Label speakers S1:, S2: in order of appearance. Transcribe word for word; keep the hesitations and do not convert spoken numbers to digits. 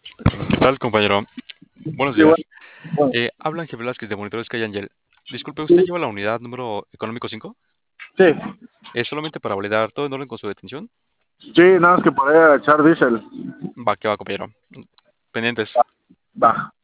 S1: ¿Qué tal, compañero? Buenos
S2: Sí, bueno,
S1: días.
S2: bueno,
S1: Eh, habla Ángel Velázquez de Monitores Calle Angel. Disculpe, ¿usted
S2: sí,
S1: lleva la unidad número económico cinco?
S2: sí,
S1: ¿Es solamente para validar todo en orden con su detención?
S2: sí, nada más que podría echar diésel.
S1: Va, que va, compañero. Pendientes.
S2: Va.